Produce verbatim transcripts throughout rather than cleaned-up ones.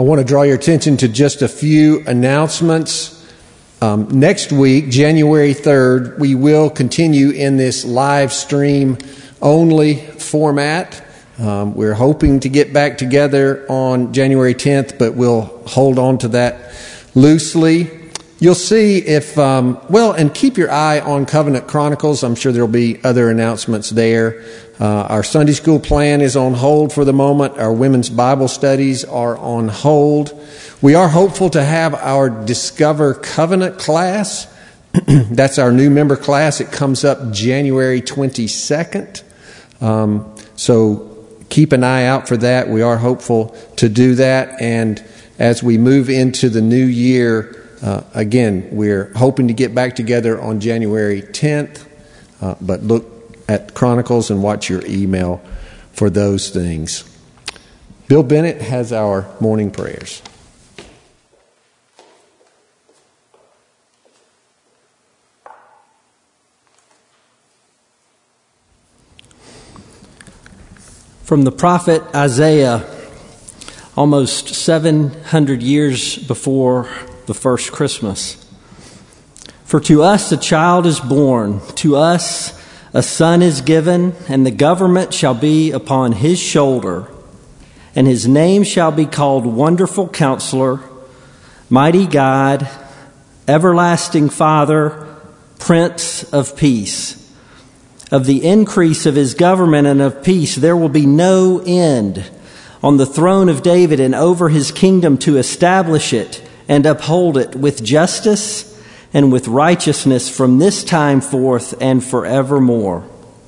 I want to draw your attention to just a few announcements. Um, next week, January third, we will continue in this live stream only format. Um, we're hoping to get back together on January tenth, but we'll hold on to that loosely. You'll see if, um, well, and keep your eye on Covenant Chronicles. I'm sure there'll be other announcements there. Uh, our Sunday school plan is on hold for the moment. Our women's Bible studies are on hold. We are hopeful to have our Discover Covenant class. That's our new member class. It comes up January twenty-second. Um, so keep an eye out for that. We are hopeful to do that. And as we move into the new year, Uh, again, we're hoping to get back together on January tenth, uh, but look at Chronicles and watch your email for those things. Bill Bennett has our morning prayers. From the prophet Isaiah, almost seven hundred years before the first Christmas. For to us a child is born, to us a son is given, and the government shall be upon his shoulder, and his name shall be called Wonderful Counselor, Mighty God, Everlasting Father, Prince of Peace. Of the increase of his government and of peace there will be no end on the throne of David and over his kingdom, to establish it and uphold it with justice and with righteousness from this time forth and forevermore.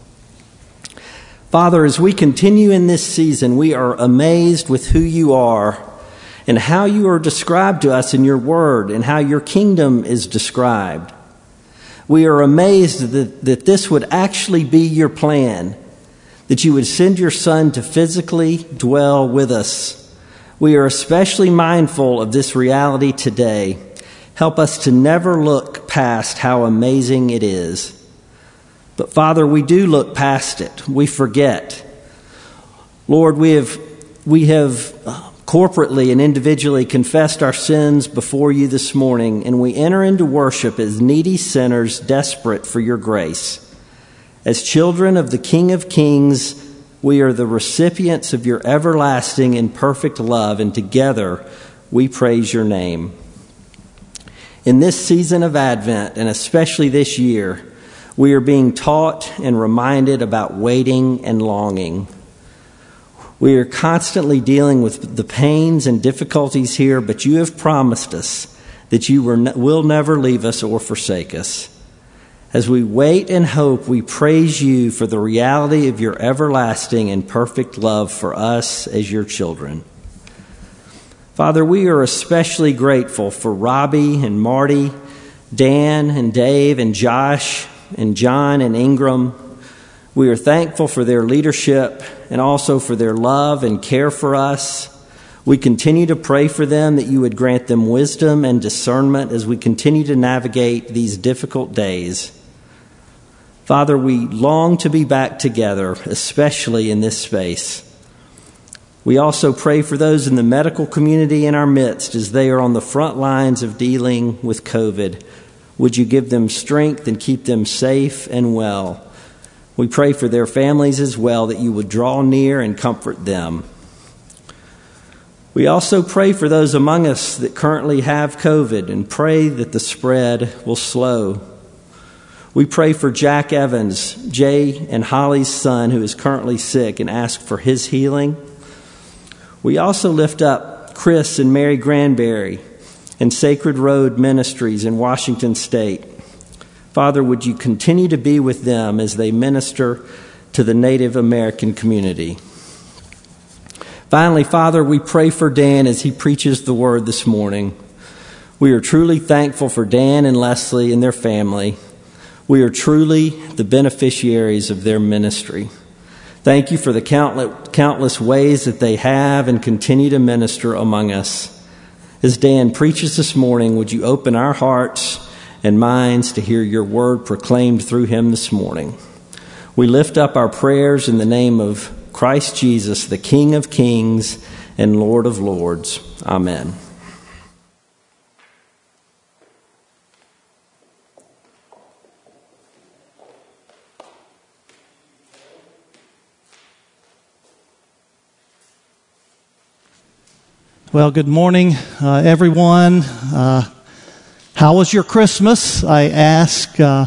Father, as we continue in this season, we are amazed with who you are and how you are described to us in your word and how your kingdom is described. We are amazed that, that this would actually be your plan, that you would send your Son to physically dwell with us. We are especially mindful of this reality today. Help us to never look past how amazing it is. But Father, we do look past it. We forget. Lord, we have we have corporately and individually confessed our sins before you this morning, and we enter into worship as needy sinners desperate for your grace. As children of the King of Kings, we are the recipients of your everlasting and perfect love, and together we praise your name. In this season of Advent, and especially this year, we are being taught and reminded about waiting and longing. We are constantly dealing with the pains and difficulties here, but you have promised us that you will never leave us or forsake us. As we wait and hope, we praise you for the reality of your everlasting and perfect love for us as your children. Father, we are especially grateful for Robbie and Marty, Dan and Dave and Josh and John and Ingram. We are thankful for their leadership and also for their love and care for us. We continue to pray for them that you would grant them wisdom and discernment as we continue to navigate these difficult days. Father, we long to be back together, especially in this space. We also pray for those in the medical community in our midst as they are on the front lines of dealing with COVID. Would you give them strength and keep them safe and well? We pray for their families as well, that you would draw near and comfort them. We also pray for those among us that currently have COVID and pray that the spread will slow. We pray for Jack Evans, Jay and Holly's son, who is currently sick, and ask for his healing. We also lift up Chris and Mary Granberry and Sacred Road Ministries in Washington State. Father, would you continue to be with them as they minister to the Native American community? Finally, Father, we pray for Dan as he preaches the word this morning. We are truly thankful for Dan and Leslie and their family. We are truly the beneficiaries of their ministry. Thank you for the countless, countless ways that they have and continue to minister among us. As Dan preaches this morning, would you open our hearts and minds to hear your word proclaimed through him this morning? We lift up our prayers in the name of Christ Jesus, the King of Kings and Lord of Lords. Amen. Well, good morning, uh, everyone. Uh, how was your Christmas? I ask. Uh,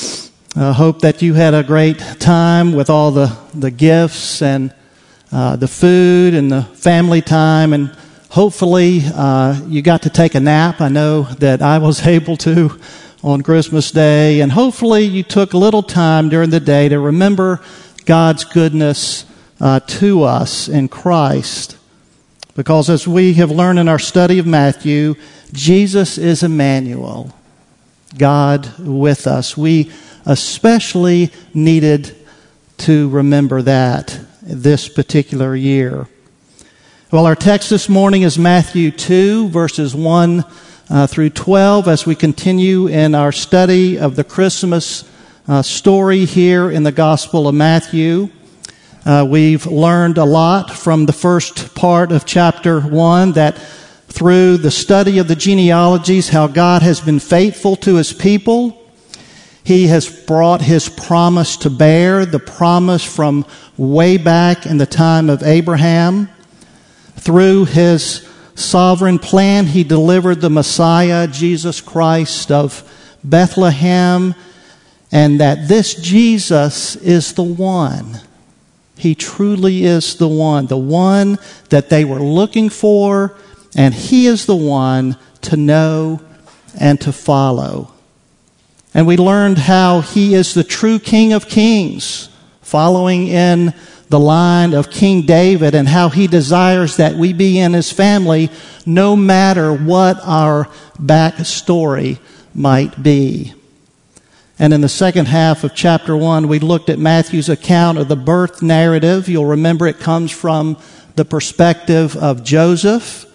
I hope that you had a great time with all the, the gifts and uh, the food and the family time. And hopefully uh, you got to take a nap. I know that I was able to on Christmas Day. And hopefully you took a little time during the day to remember God's goodness uh, to us in Christ. Because as we have learned in our study of Matthew, Jesus is Emmanuel, God with us. We especially needed to remember that this particular year. Well, our text this morning is Matthew two, verses one uh, through twelve, as we continue in our study of the Christmas uh, story here in the Gospel of Matthew. Uh, we've learned a lot from the first part of chapter one, that through the study of the genealogies, how God has been faithful to His people. He has brought His promise to bear, the promise from way back in the time of Abraham. Through His sovereign plan, He delivered the Messiah, Jesus Christ of Bethlehem, and that this Jesus is the one. He truly is the one, the one that they were looking for, and He is the one to know and to follow. And we learned how He is the true King of Kings, following in the line of King David, and how He desires that we be in His family no matter what our backstory might be. And in the second half of chapter one, we looked at Matthew's account of the birth narrative. You'll remember it comes from the perspective of Joseph.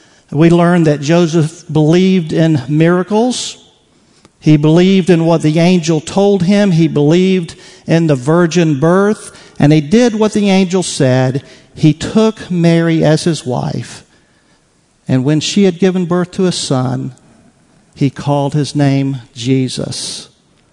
We learned that Joseph believed in miracles. He believed in what the angel told him. He believed in the virgin birth. And he did what the angel said. He took Mary as his wife. And when she had given birth to a son, he called his name Jesus.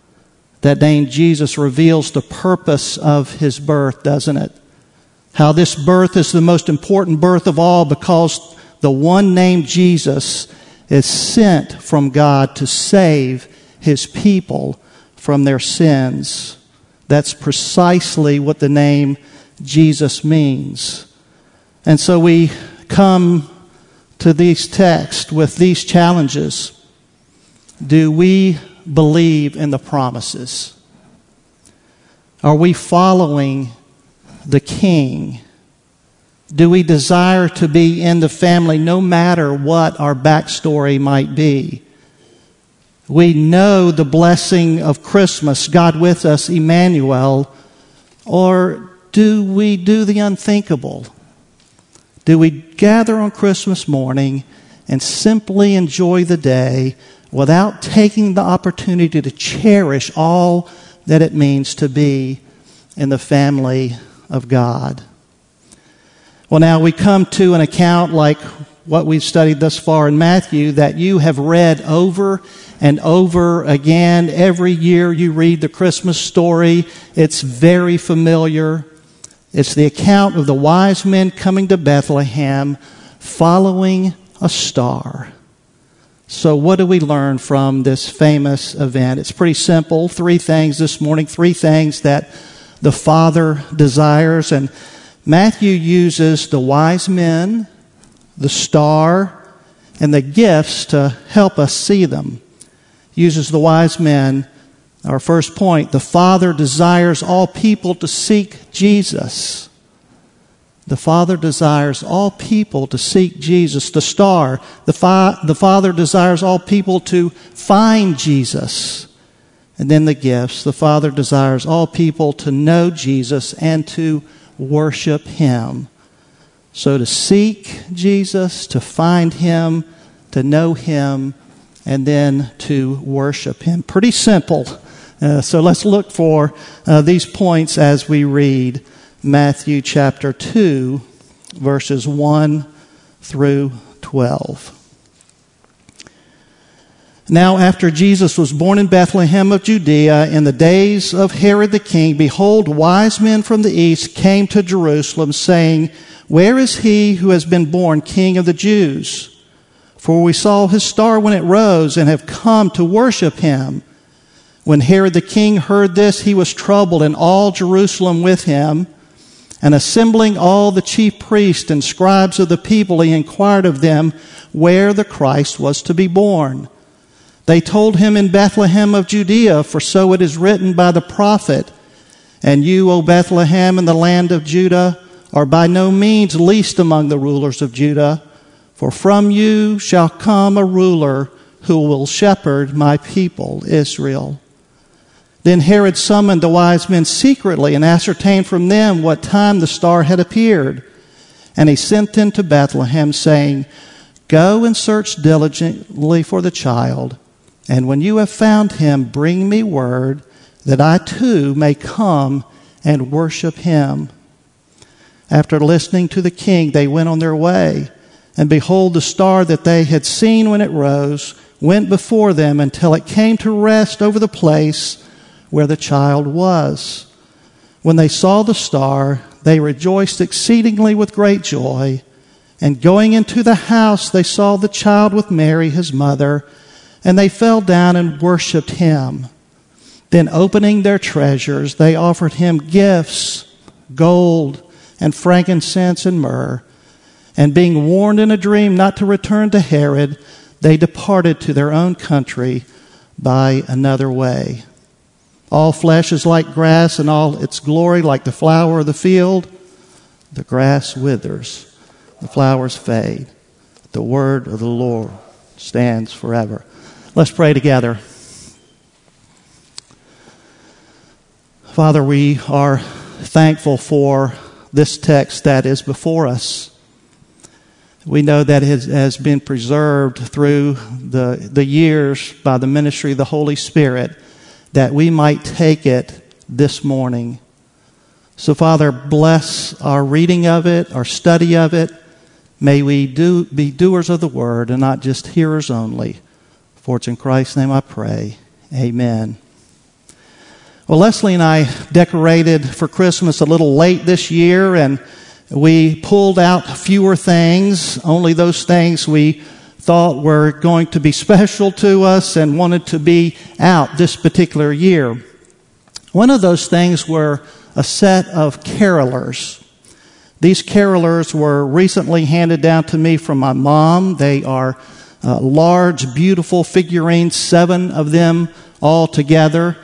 That name Jesus reveals the purpose of His birth, doesn't it? How this birth is the most important birth of all, because the one named Jesus is sent from God to save His people from their sins. That's precisely what the name Jesus means. And so we come to these texts with these challenges. Do we believe in the promises? Are we following the King? Do we desire to be in the family no matter what our backstory might be? We know the blessing of Christmas, God with us, Emmanuel, or do we do the unthinkable? Do we gather on Christmas morning and simply enjoy the day without taking the opportunity to cherish all that it means to be in the family of God? Well, now we come to an account like what we've studied thus far in Matthew that you have read over and over again. Every year you read the Christmas story. It's very familiar. It's the account of the wise men coming to Bethlehem following a star. So what do we learn from this famous event? It's pretty simple. Three things this morning. Three things that the Father desires. And Matthew uses the wise men, the star, and the gifts to help us see them. Uses the wise men. Our first point, the Father desires all people to seek Jesus. The Father desires all people to seek Jesus. The star, the, fa- the Father desires all people to find Jesus. And then the gifts, the Father desires all people to know Jesus and to worship Him. So to seek Jesus, to find Him, to know Him, and then to worship Him. Pretty simple. Uh, so let's look for uh, these points as we read Matthew chapter two, verses one through twelve. Now after Jesus was born in Bethlehem of Judea in the days of Herod the king, behold, wise men from the east came to Jerusalem, saying, Where is he who has been born King of the Jews? For we saw his star when it rose and have come to worship him. When Herod the king heard this, he was troubled, and all Jerusalem with him. And assembling all the chief priests and scribes of the people, he inquired of them where the Christ was to be born. They told him, In Bethlehem of Judea, for so it is written by the prophet, And you, O Bethlehem, in the land of Judah, are by no means least among the rulers of Judah, for from you shall come a ruler who will shepherd my people Israel. Then Herod summoned the wise men secretly and ascertained from them what time the star had appeared. And he sent them to Bethlehem, saying, Go and search diligently for the child, and when you have found him, bring me word, that I too may come and worship him. After listening to the king, they went on their way. And behold, the star that they had seen when it rose went before them until it came to rest over the place where the child was. When they saw the star, they rejoiced exceedingly with great joy. And going into the house, they saw the child with Mary, his mother, and they fell down and worshipped him. Then opening their treasures, they offered him gifts, gold and frankincense and myrrh. And being warned in a dream not to return to Herod, they departed to their own country by another way. All flesh is like grass, and all its glory like the flower of the field. The grass withers, the flowers fade. The word of the Lord stands forever. Let's pray together. Father, we are thankful for this text that is before us. We know that it has been preserved through the, the years by the ministry of the Holy Spirit, that we might take it this morning. So, Father, bless our reading of it, our study of it. May we do be doers of the word and not just hearers only. For it's in Christ's name I pray. Amen. Well, Leslie and I decorated for Christmas a little late this year, and we pulled out fewer things, only those things we thought were going to be special to us and wanted to be out this particular year. One of those things were a set of carolers. These carolers were recently handed down to me from my mom. They are uh, large, beautiful figurines, seven of them all together,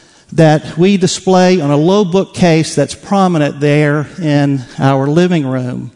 that we display on a low bookcase that's prominent there in our living room.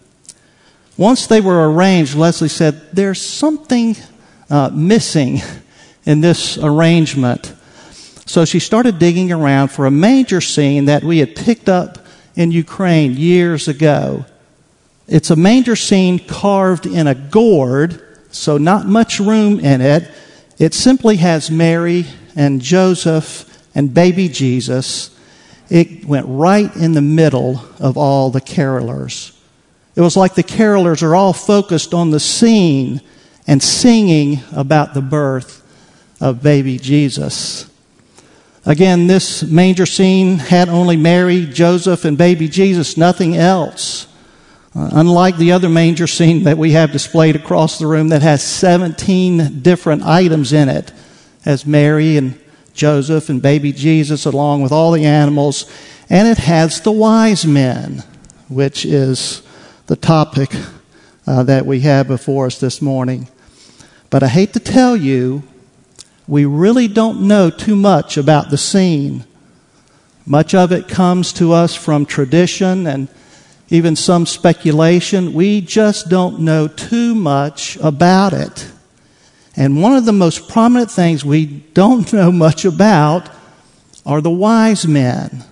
Once they were arranged, Leslie said, there's something uh, missing in this arrangement. So she started digging around for a manger scene that we had picked up in Ukraine years ago. It's a manger scene carved in a gourd, so not much room in it. It simply has Mary and Joseph and baby Jesus. It went right in the middle of all the carolers. It was like the carolers are all focused on the scene and singing about the birth of baby Jesus. Again, this manger scene had only Mary, Joseph, and baby Jesus, nothing else. Uh, unlike the other manger scene that we have displayed across the room that has seventeen different items in it, as Mary and Joseph and baby Jesus along with all the animals. And it has the wise men, which is the topic uh, that we have before us this morning. But I hate to tell you, we really don't know too much about the scene. Much of it comes to us from tradition and even some speculation. We just don't know too much about it. And one of the most prominent things we don't know much about are the wise men.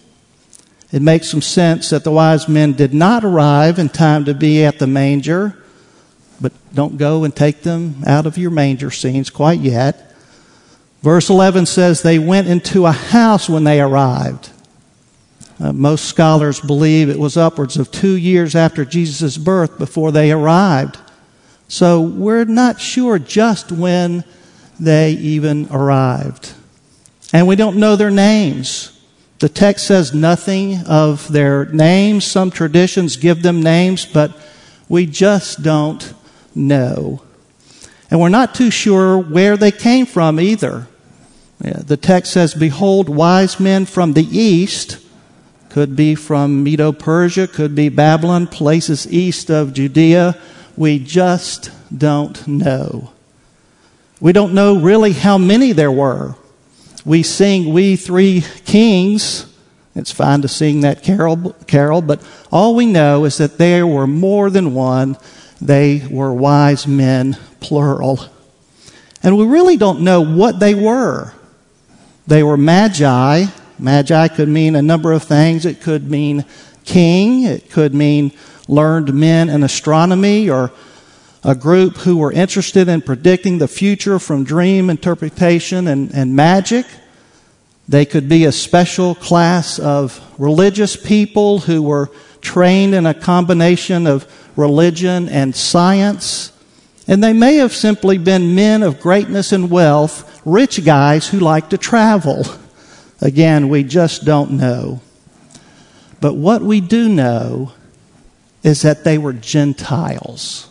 It makes some sense that the wise men did not arrive in time to be at the manger, but don't go and take them out of your manger scenes quite yet. Verse eleven says they went into a house when they arrived. Uh, most scholars believe it was upwards of two years after Jesus' birth before they arrived. So we're not sure just when they even arrived. And we don't know their names. The text says nothing of their names. Some traditions give them names, but we just don't know. And we're not too sure where they came from either. Yeah, the text says, "Behold, wise men from the east," could be from Medo-Persia, could be Babylon, places east of Judea. We just don't know. We don't know really how many there were. We sing "We Three Kings." It's fine to sing that carol, carol, but all we know is that there were more than one. They were wise men, plural. And we really don't know what they were. They were magi. Magi could mean a number of things. It could mean king. It could mean learned men in astronomy, or a group who were interested in predicting the future from dream interpretation and, and magic. They could be a special class of religious people who were trained in a combination of religion and science. And they may have simply been men of greatness and wealth, rich guys who like to travel. Again, we just don't know. But what we do know is that they were Gentiles.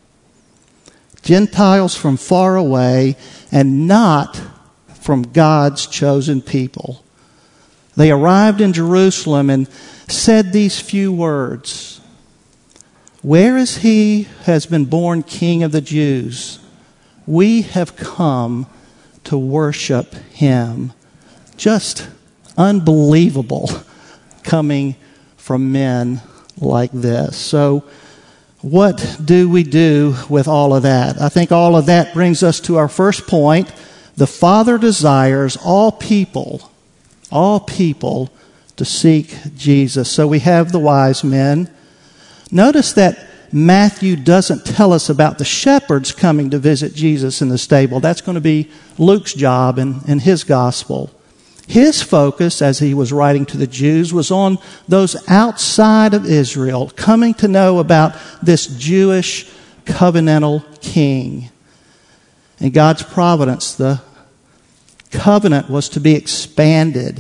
Gentiles from far away, and not from God's chosen people. They arrived in Jerusalem and said these few words: "Where is he who has been born King of the Jews? We have come to worship him." Just unbelievable coming from men like this. So what do we do with all of that? I think all of that brings us to our first point. The Father desires all people, all people to seek Jesus. So we have the wise men. Notice that Matthew doesn't tell us about the shepherds coming to visit Jesus in the stable. That's going to be Luke's job in, in his gospel. His focus, as he was writing to the Jews, was on those outside of Israel, coming to know about this Jewish covenantal king. In God's providence, the covenant was to be expanded.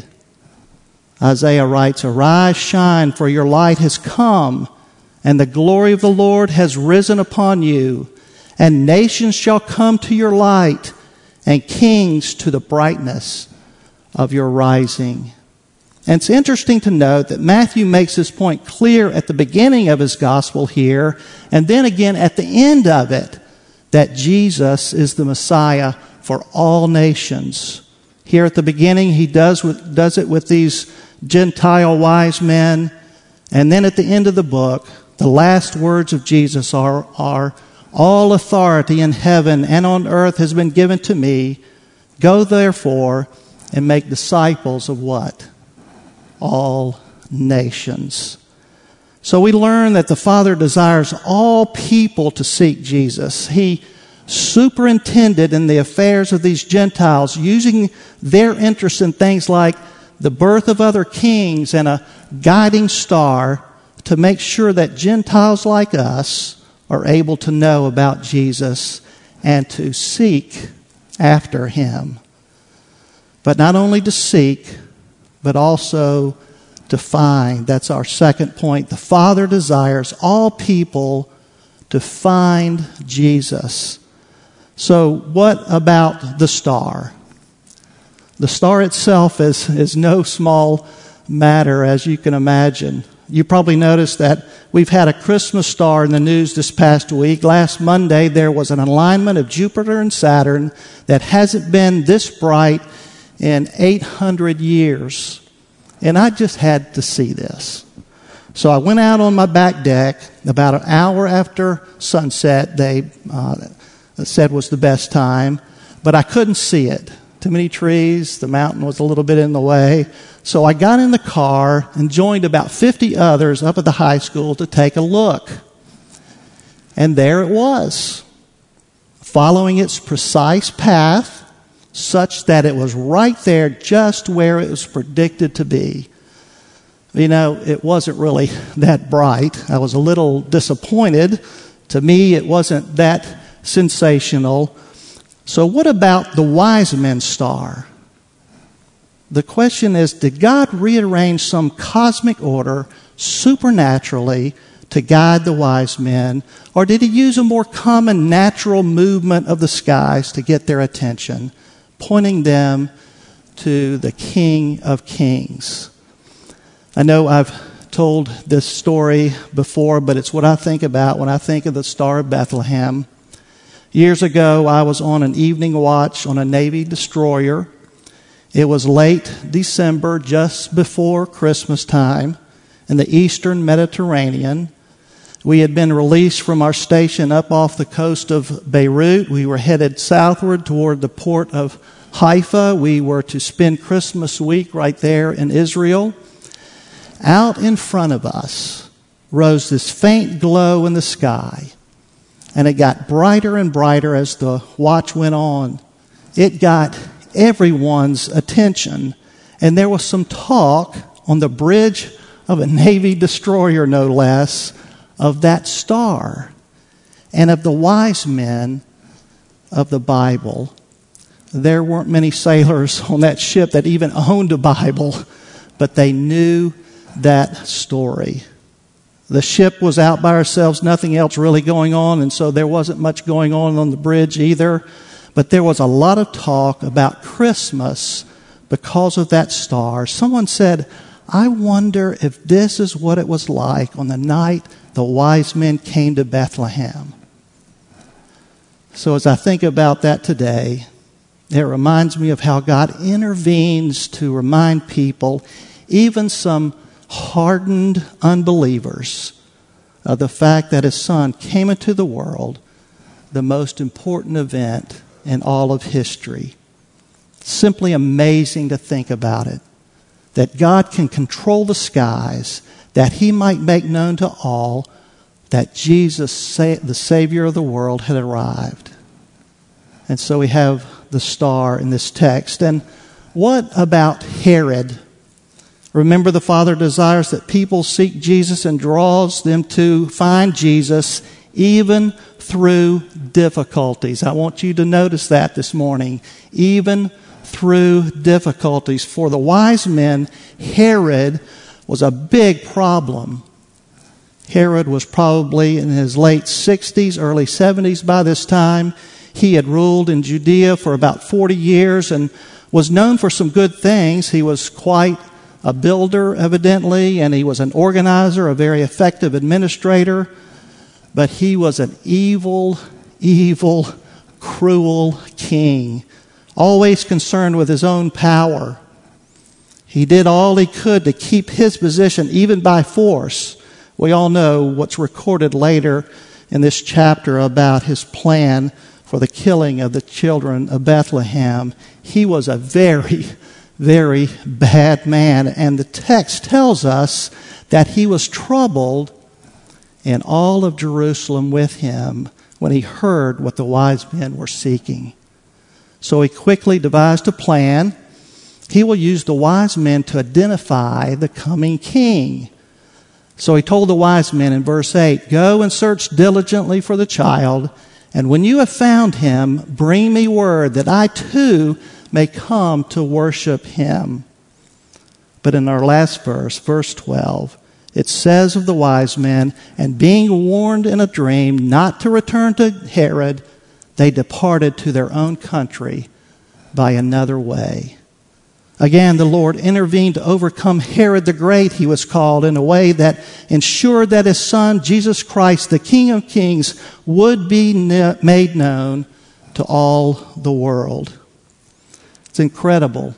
Isaiah writes, "Arise, shine, for your light has come, and the glory of the Lord has risen upon you. And nations shall come to your light, and kings to the brightness of your rising." And it's interesting to note that Matthew makes this point clear at the beginning of his gospel here, and then again at the end of it, that Jesus is the Messiah for all nations. Here at the beginning, he does, with, does it with these Gentile wise men, and then at the end of the book, the last words of Jesus are, are, "All authority in heaven and on earth has been given to me. Go therefore and make disciples of" what? All nations. So we learn that the Father desires all people to seek Jesus. He superintended in the affairs of these Gentiles, using their interest in things like the birth of other kings and a guiding star, to make sure that Gentiles like us are able to know about Jesus and to seek after him. But not only to seek, but also to find. That's our second point. The Father desires all people to find Jesus. So what about the star? The star itself is, is no small matter, as you can imagine. You probably noticed that we've had a Christmas star in the news this past week. Last Monday, there was an alignment of Jupiter and Saturn that hasn't been this bright in eight hundred years. And I just had to see this. So I went out on my back deck about an hour after sunset. They uh, said was the best time, but I couldn't see it. Too many trees. The mountain was a little bit in the way. So I got in the car and joined about fifty others up at the high school to take a look. And there it was, following its precise path, such that it was right there just where it was predicted to be. You know, it wasn't really that bright. I was a little disappointed. To me, it wasn't that sensational. So what about the wise men's star? The question is, did God rearrange some cosmic order supernaturally to guide the wise men, or did he use a more common natural movement of the skies to get their attention, pointing them to the King of Kings? I know I've told this story before, but it's what I think about when I think of the Star of Bethlehem. Years ago, I was on an evening watch on a Navy destroyer. It was late December, just before Christmas time, in the eastern Mediterranean. We had been released from our station up off the coast of Beirut. We were headed southward toward the port of Haifa. We were to spend Christmas week right there in Israel. Out in front of us rose this faint glow in the sky, and it got brighter and brighter as the watch went on. It got everyone's attention, and there was some talk on the bridge of a Navy destroyer, no less, of that star and of the wise men of the Bible. There weren't many sailors on that ship that even owned a Bible, but they knew that story. The ship was out by ourselves, nothing else really going on, and so there wasn't much going on on the bridge either. But there was a lot of talk about Christmas because of that star. Someone said, I wonder if this is what it was like on the night the wise men came to Bethlehem. So as I think about that today, it reminds me of how God intervenes to remind people, even some hardened unbelievers, of the fact that his son came into the world, the most important event in all of history. Simply amazing to think about it, that God can control the skies, that he might make known to all that Jesus, the Savior of the world, had arrived. And so we have the star in this text. And what about Herod? Remember, the Father desires that people seek Jesus and draws them to find Jesus even through difficulties. I want you to notice that this morning. Even through difficulties. For the wise men, Herod was a big problem. Herod was probably in his late sixties, early seventies by this time. He had ruled in Judea for about forty years and was known for some good things. He was quite a builder, evidently, and he was an organizer, a very effective administrator. But he was an evil, evil, cruel king, always concerned with his own power. He did all he could to keep his position, even by force. We all know what's recorded later in this chapter about his plan for the killing of the children of Bethlehem. He was a very, very bad man. And the text tells us that he was troubled and all of Jerusalem with him when he heard what the wise men were seeking. So he quickly devised a plan. He will use the wise men to identify the coming king. So he told the wise men in verse eight, go and search diligently for the child, and when you have found him, bring me word that I too may come to worship him. But in our last verse, verse twelve, it says of the wise men, and being warned in a dream not to return to Herod, they departed to their own country by another way. Again, the Lord intervened to overcome Herod the Great, he was called, in a way that ensured that his son, Jesus Christ, the King of Kings, would be made known to all the world. It's incredible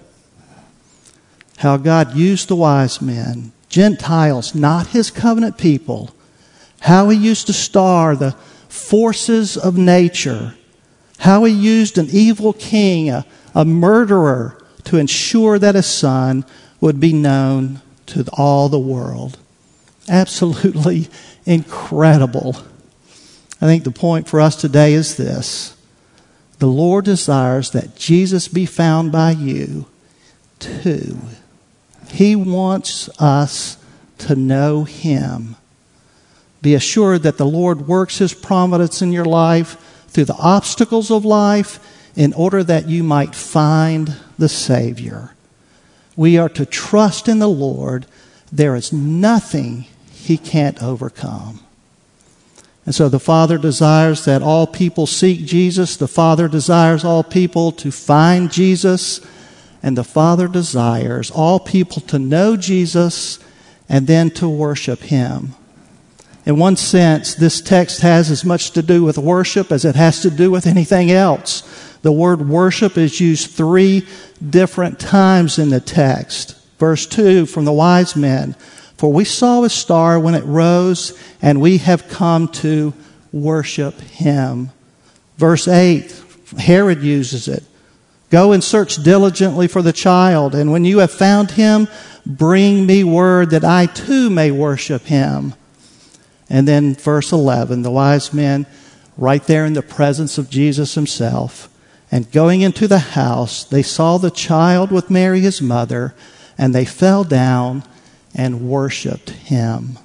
how God used the wise men, Gentiles, not his covenant people, how he used a star, the forces of nature, how he used an evil king, a, a murderer, to ensure that his son would be known to all the world. Absolutely incredible. I think the point for us today is this. The Lord desires that Jesus be found by you too. He wants us to know Him. Be assured that the Lord works His providence in your life through the obstacles of life in order that you might find the Savior. We are to trust in the Lord. There is nothing He can't overcome. And so the Father desires that all people seek Jesus. The Father desires all people to find Jesus. And the Father desires all people to know Jesus and then to worship Him. In one sense, this text has as much to do with worship as it has to do with anything else. The word worship is used three different times in the text. Verse two from the wise men, for we saw a star when it rose, and we have come to worship Him. Verse eight, Herod uses it. Go and search diligently for the child, and when you have found Him, bring me word that I too may worship Him. And then verse eleven, the wise men, right there in the presence of Jesus Himself, and going into the house, they saw the child with Mary His mother, and they fell down and worshiped Him.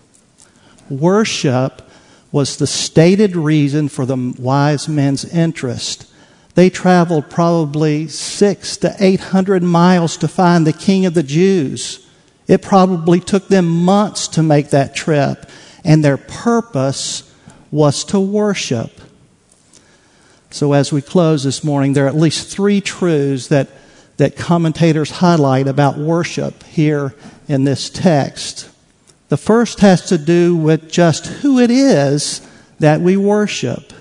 Worship was the stated reason for the wise men's interest. They traveled probably six to eight hundred miles to find the King of the Jews. It probably took them months to make that trip, and their purpose was to worship. So as we close this morning, there are at least three truths that, that commentators highlight about worship here in this text. The first has to do with just who it is that we worship.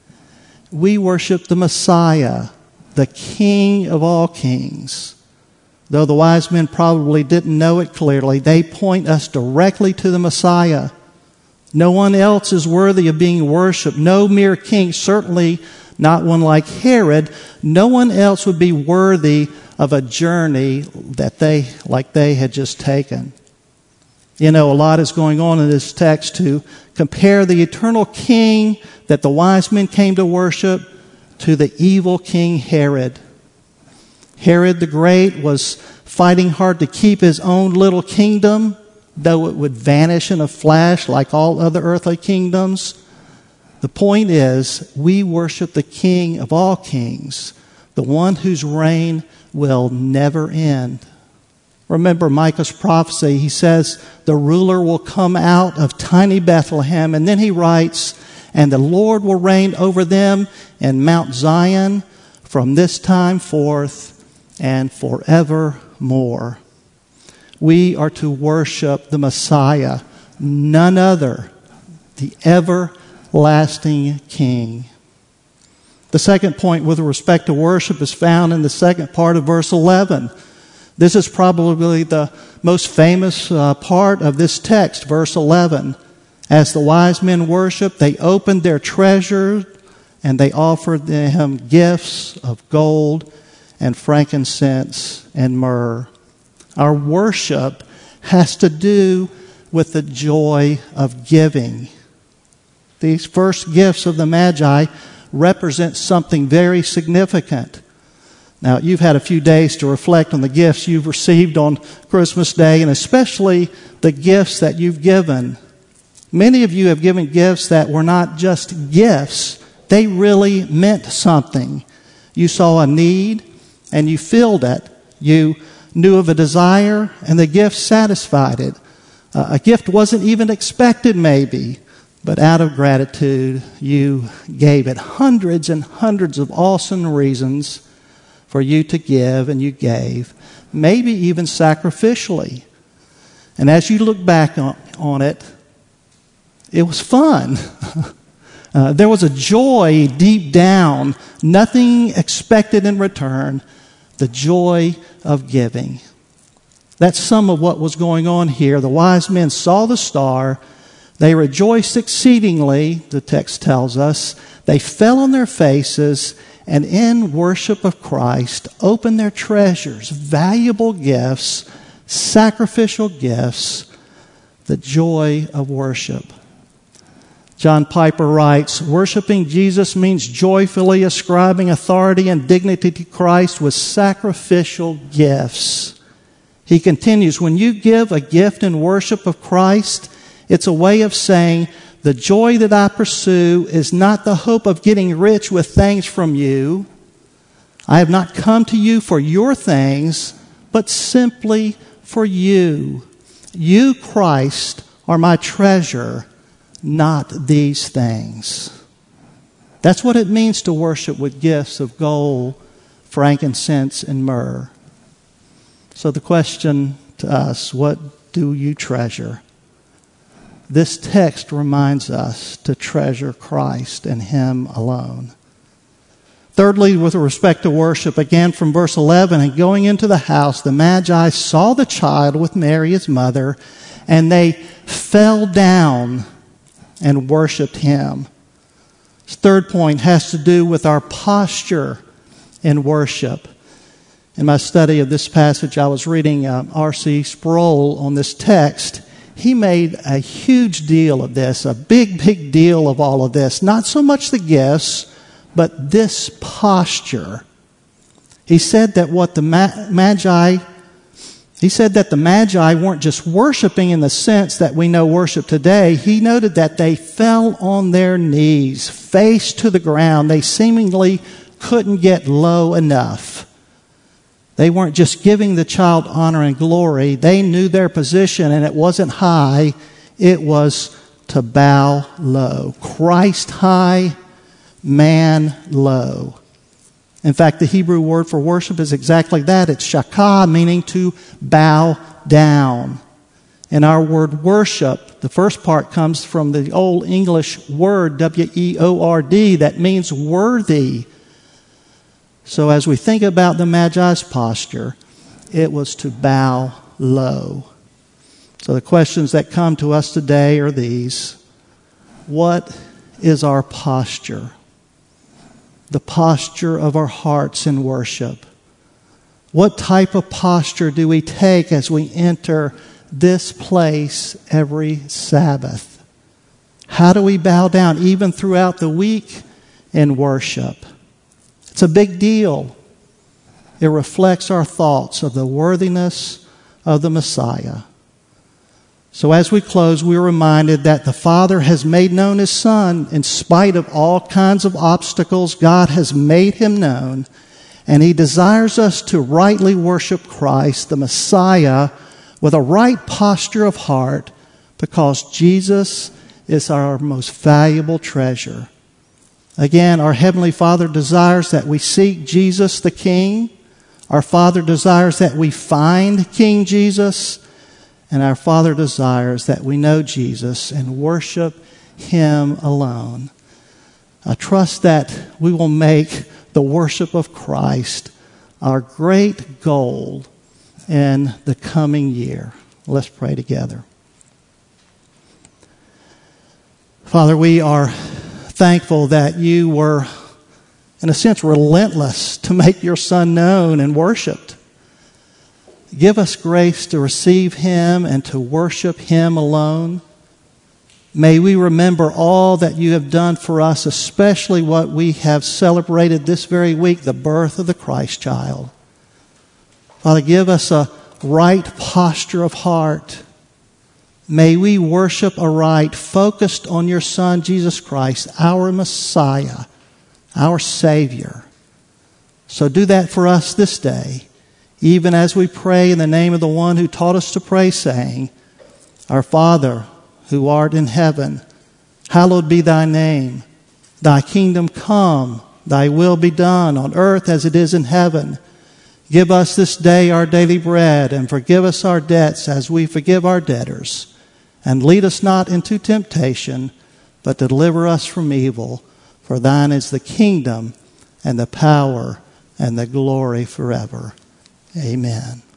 We worship the Messiah, the King of all kings. Though the wise men probably didn't know it clearly, they point us directly to the Messiah. No one else is worthy of being worshiped. No mere king, certainly not one like Herod. No one else would be worthy of a journey that they, like they had just taken. You know, a lot is going on in this text to compare the eternal king that the wise men came to worship to the evil king Herod. Herod the Great was fighting hard to keep his own little kingdom, though it would vanish in a flash like all other earthly kingdoms. The point is, we worship the King of all kings, the one whose reign will never end. Remember Micah's prophecy. He says, the ruler will come out of tiny Bethlehem. And then he writes, and the Lord will reign over them in Mount Zion from this time forth and forevermore. We are to worship the Messiah, none other, the everlasting King. The second point with respect to worship is found in the second part of verse eleven. This is probably the most famous uh, part of this text, verse eleven. As the wise men worshiped, they opened their treasures and they offered him gifts of gold and frankincense and myrrh. Our worship has to do with the joy of giving. These first gifts of the Magi represent something very significant. Now, you've had a few days to reflect on the gifts you've received on Christmas Day, and especially the gifts that you've given. Many of you have given gifts that were not just gifts. They really meant something. You saw a need, and you filled it. You knew of a desire, and the gift satisfied it. Uh, a gift wasn't even expected, maybe, but out of gratitude, you gave it. Hundreds and hundreds of awesome reasons for you to give, and you gave, maybe even sacrificially. And as you look back on, on it, it was fun. uh, there was a joy deep down, nothing expected in return, the joy of giving. That's some of what was going on here. The wise men saw the star. They rejoiced exceedingly, the text tells us. They fell on their faces and in worship of Christ opened their treasures, valuable gifts, sacrificial gifts, the joy of worship. John Piper writes, worshiping Jesus means joyfully ascribing authority and dignity to Christ with sacrificial gifts. He continues, when you give a gift in worship of Christ, it's a way of saying, the joy that I pursue is not the hope of getting rich with things from you. I have not come to you for your things, but simply for you. You, Christ, are my treasure, not these things. That's what it means to worship with gifts of gold, frankincense, and myrrh. So the question to us, what do you treasure? This text reminds us to treasure Christ and Him alone. Thirdly, with respect to worship, again from verse eleven, and going into the house, the Magi saw the child with Mary his mother, and they fell down and worshiped Him. This third point has to do with our posture in worship. In my study of this passage, I was reading um, R C Sproul on this text. He made a huge deal of this, a big, big deal of all of this. Not so much the gifts, but this posture. He said that what the Magi, he said that the Magi weren't just worshiping in the sense that we know worship today. He noted that they fell on their knees, face to the ground. They seemingly couldn't get low enough. They weren't just giving the child honor and glory. They knew their position, and it wasn't high. It was to bow low. Christ high, man low. In fact, the Hebrew word for worship is exactly that. It's shakah, meaning to bow down. And our word worship, the first part comes from the Old English word, W E O R D, that means worthy. So as we think about the Magi's posture, it was to bow low. So the questions that come to us today are these. What is our posture? The posture of our hearts in worship. What type of posture do we take as we enter this place every Sabbath? How do we bow down even throughout the week in worship? It's a big deal. It reflects our thoughts of the worthiness of the Messiah. So as we close, we're reminded that the Father has made known His Son. In spite of all kinds of obstacles, God has made Him known. And He desires us to rightly worship Christ, the Messiah, with a right posture of heart, because Jesus is our most valuable treasure. Again, our Heavenly Father desires that we seek Jesus the King. Our Father desires that we find King Jesus. And our Father desires that we know Jesus and worship Him alone. I trust that we will make the worship of Christ our great goal in the coming year. Let's pray together. Father, we are thankful that you were, in a sense, relentless to make your Son known and worshiped. Give us grace to receive Him and to worship Him alone. May we remember all that you have done for us, especially what we have celebrated this very week, the birth of the Christ child. Father, give us a right posture of heart. May we worship aright, focused on your Son, Jesus Christ, our Messiah, our Savior. So do that for us this day, even as we pray in the name of the one who taught us to pray, saying, Our Father, who art in heaven, hallowed be thy name. Thy kingdom come, thy will be done on earth as it is in heaven. Give us this day our daily bread, and forgive us our debts as we forgive our debtors. And lead us not into temptation, but deliver us from evil. For thine is the kingdom, and the power, and the glory forever. Amen.